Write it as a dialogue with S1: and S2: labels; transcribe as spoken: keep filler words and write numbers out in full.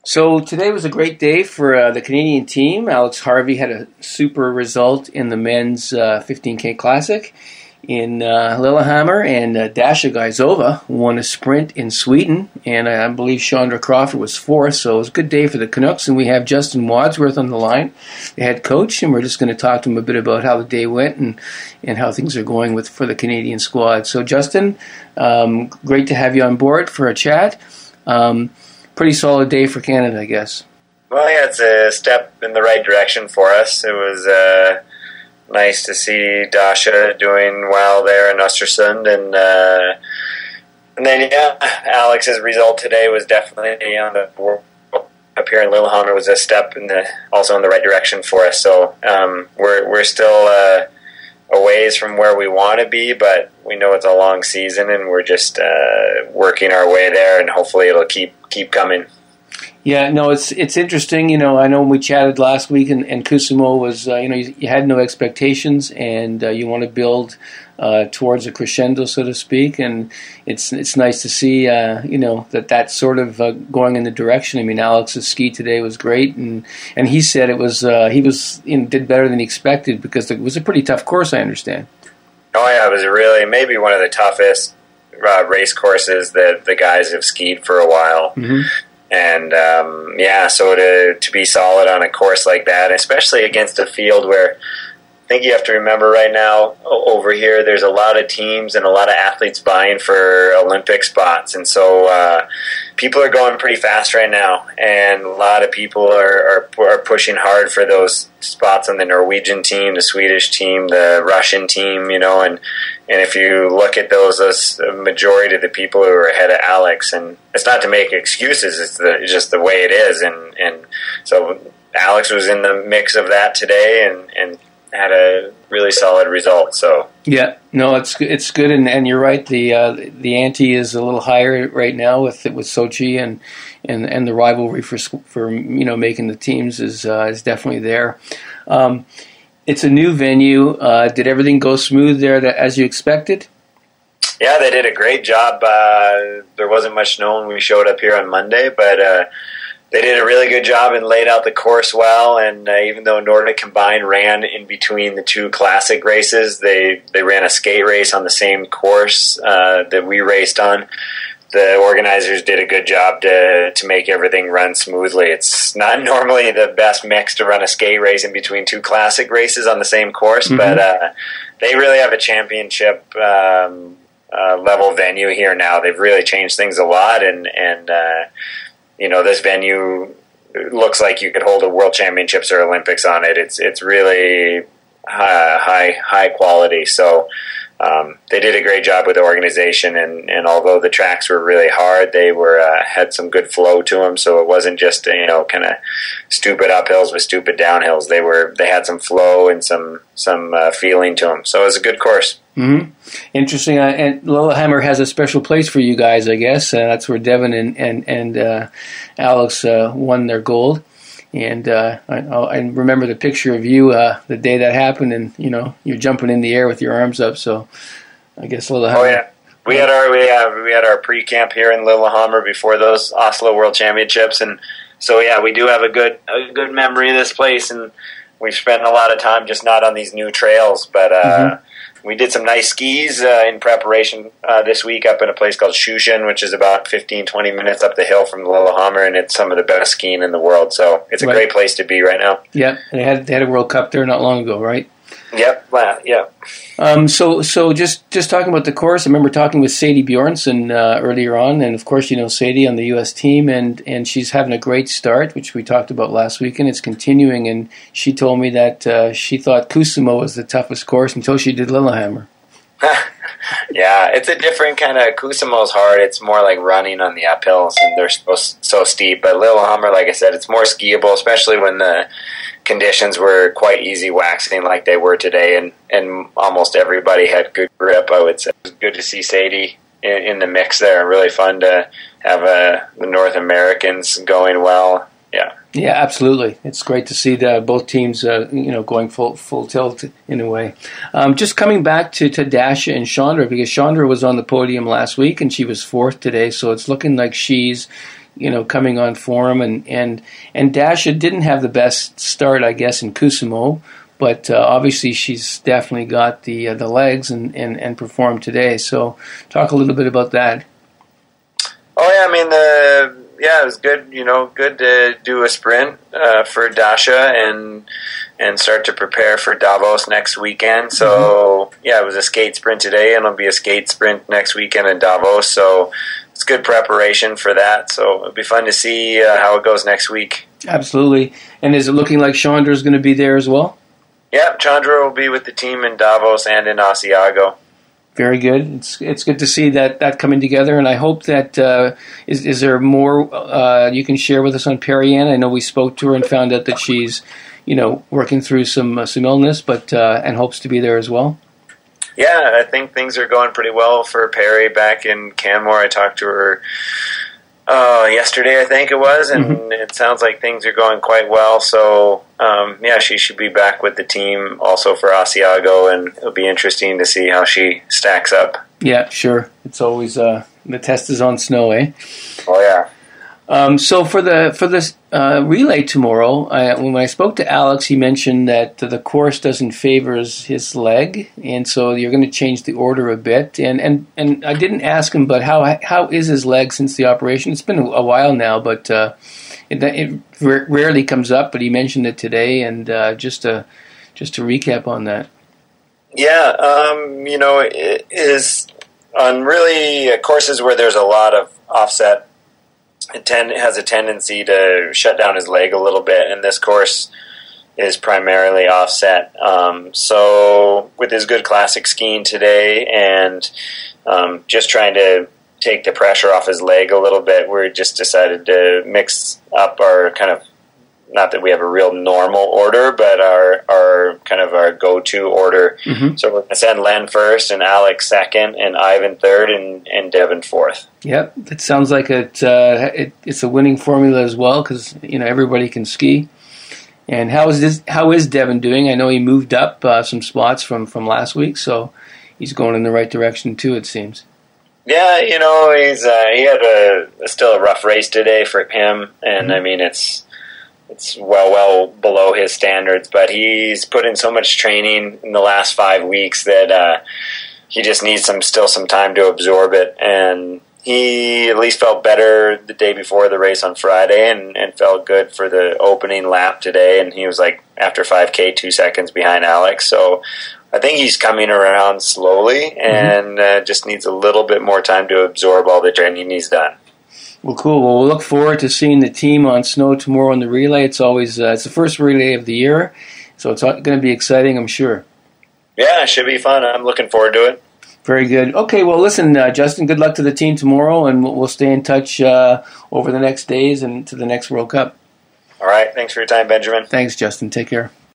S1: So today was a great day for uh, the Canadian team. Alex Harvey had a super result in the men's uh, fifteen K Classic in uh, Lillehammer, and uh, Dasha Gaizova won a sprint in Sweden, and I believe Chandra Crawford was fourth, so it was a good day for the Canucks, and we have Justin Wadsworth on the line, the head coach, and we're just going to talk to him a bit about how the day went and, and how things are going with for the Canadian squad. So Justin, um, great to have you on board for a chat. Um, pretty solid day for Canada, I guess.
S2: Well, yeah, it's a step in the right direction for us. It was uh, nice to see Dasha doing well there in Östersund, and uh, and then yeah, Alex's result today was definitely on the board up here in Lillehammer. Was a step in the also in the right direction for us. So um, we're we're still uh, a ways from where we want to be, but we know it's a long season, and we're just uh, working our way there, and hopefully it'll keep keep coming.
S1: Yeah, no, it's it's interesting. You know, I know when we chatted last week, and, and Kusumo was, uh, you know, you, you had no expectations, and uh, you want to build uh, towards a crescendo, so to speak. And it's it's nice to see, uh, you know, that that's sort of uh, going in the direction. I mean, Alex's ski today was great, and, and he said it was uh, he was you know, did better than he expected because it was a pretty tough course, I understand.
S2: Oh yeah, it was really maybe one of the toughest uh, race courses that the guys have skied for a while. Mm-hmm. And, um, yeah, so to to be solid on a course like that, especially against a field where I think you have to remember right now over here there's a lot of teams and a lot of athletes vying for Olympic spots. And so uh, people are going pretty fast right now, and a lot of people are, are, are pushing hard for those spots on the Norwegian team, the Swedish team, the Russian team, you know, and And if you look at those, those majority of the people who are ahead of Alex, and it's not to make excuses, it's, the, it's just the way it is. And, and so Alex was in the mix of that today and, and had a really solid result. So
S1: yeah, no, it's it's good, and, and you're right. The uh, the ante is a little higher right now with with Sochi, and and, and the rivalry for for you know making the teams is uh, is definitely there. Um, It's a new venue. Uh, did everything go smooth there that, as you expected?
S2: Yeah, they did a great job. Uh, there wasn't much snow when we showed up here on Monday, but uh, they did a really good job and laid out the course well. And uh, even though Nordic Combined ran in between the two classic races, they, they ran a skate race on the same course uh, that we raced on. The organizers did a good job to to make everything run smoothly. It's not normally the best mix to run a skate race in between two classic races on the same course, mm-hmm. but uh, they really have a championship um, uh, level venue here now. They've really changed things a lot, and and uh, you know this venue looks like you could hold a World Championships or Olympics on it. It's it's really high high, high quality. So. Um, they did a great job with the organization, and, and although the tracks were really hard, they were uh, had some good flow to them. So it wasn't just you know kind of stupid uphills with stupid downhills. They were they had some flow and some some uh, feeling to them. So it was a good course.
S1: Mm-hmm. Interesting. Uh, and Lillehammer has a special place for you guys, I guess. Uh, that's where Devin and and and uh, Alex uh, won their gold. And uh, I, I remember the picture of you uh, the day that happened, and you know you're jumping in the air with your arms up. So I guess Lillehammer.
S2: Oh yeah, we had our we have we had our pre camp here in Lillehammer before those Oslo World Championships, and so yeah, we do have a good a good memory of this place, and we've spent a lot of time just not on these new trails, but uh, mm-hmm. we did some nice skis uh, in preparation uh, this week up in a place called Shushan, which is about fifteen, twenty minutes up the hill from Lillehammer, and it's some of the best skiing in the world. So it's a right. great place to be right now.
S1: Yeah, they had they had a World Cup there not long ago, right?
S2: Yep, wow, yeah.
S1: Um, so, so just, just talking about the course, I remember talking with Sadie Bjornsson uh, earlier on, and of course, you know Sadie on the U S team, and, and she's having a great start, which we talked about last week, and it's continuing. And she told me that uh, she thought Kusumo was the toughest course until she did Lillehammer.
S2: Yeah, it's a different kind of. Kusumo's hard. It's more like running on the uphills, and they're so, so steep. But Lillehammer, like I said, it's more skiable, especially when the conditions were quite easy waxing like they were today, and, and almost everybody had good grip, I would say. It was good to see Sadie in, in the mix there. Really fun to have uh, the North Americans going well. Yeah.
S1: Yeah, absolutely. It's great to see the, both teams, uh, you know, going full full tilt in a way. Um, just coming back to, to Dasha and Chandra, because Chandra was on the podium last week and she was fourth today, so it's looking like she's you know, coming on form, and and and Dasha didn't have the best start, I guess, in Kusumo, but uh, obviously she's definitely got the uh, the legs and, and and performed today. So talk a little bit about that.
S2: Oh yeah, I mean the. Yeah, it was good. You know, good to do a sprint uh, for Dasha and and start to prepare for Davos next weekend. So mm-hmm. yeah, it was a skate sprint today, and it'll be a skate sprint next weekend in Davos. So it's good preparation for that. So it'll be fun to see uh, how it goes next week.
S1: Absolutely. And is it looking like Chandra is going to be there as well?
S2: Yeah, Chandra will be with the team in Davos and in Asiago.
S1: Very good. It's it's good to see that, that coming together, and I hope that uh, is is there more uh, you can share with us on Perianne? I know we spoke to her and found out that she's, you know, working through some uh, some illness, but uh, and hopes to be there as well.
S2: Yeah, I think things are going pretty well for Perry back in Canmore. I talked to her uh, yesterday, I think it was, and mm-hmm. it sounds like things are going quite well. So, um, yeah, she should be back with the team also for Asiago, and it'll be interesting to see how she stacks up.
S1: Yeah, sure. It's always uh, the test is on snow, eh?
S2: Oh yeah.
S1: Um, so for the for this uh, relay tomorrow, I, when I spoke to Alex, he mentioned that the course doesn't favor his, his leg, and so you're going to change the order a bit. And, and, and I didn't ask him, but how how is his leg since the operation? It's been a while now, but uh, it, it rarely comes up. But he mentioned it today, and uh, just to just to recap on that.
S2: Yeah, um, you know, it is on really courses where there's a lot of offset. It tend, has a tendency to shut down his leg a little bit, and this course is primarily offset. Um, so with his good classic skiing today and um, just trying to take the pressure off his leg a little bit, we just decided to mix up our kind of, not that we have a real normal order, but our our kind of our go-to order. Mm-hmm. So we're going to send Len first, and Alex second, and Ivan third, and, and Devin fourth.
S1: Yep, it sounds like it, uh, it it's a winning formula as well, because you know everybody can ski. And how is this? How is Devin doing? I know he moved up uh, some spots from, from last week, so he's going in the right direction too. It seems.
S2: Yeah, you know he's uh, he had a, a still a rough race today for him, and mm-hmm. I mean it's. It's well, well below his standards, but he's put in so much training in the last five weeks that uh, he just needs some still some time to absorb it. And he at least felt better the day before the race on Friday, and, and felt good for the opening lap today. And he was like after five K, two seconds behind Alex. So I think he's coming around slowly, and mm-hmm. uh, just needs a little bit more time to absorb all the training he's done.
S1: Well, cool. Well, we'll look forward to seeing the team on snow tomorrow in the relay. It's always uh, it's the first relay of the year, so it's going to be exciting, I'm sure.
S2: Yeah, it should be fun. I'm looking forward to it.
S1: Very good. Okay, well, listen, uh, Justin, good luck to the team tomorrow, and we'll stay in touch uh, over the next days and to the next World Cup.
S2: All right. Thanks for your time, Benjamin.
S1: Thanks, Justin. Take care.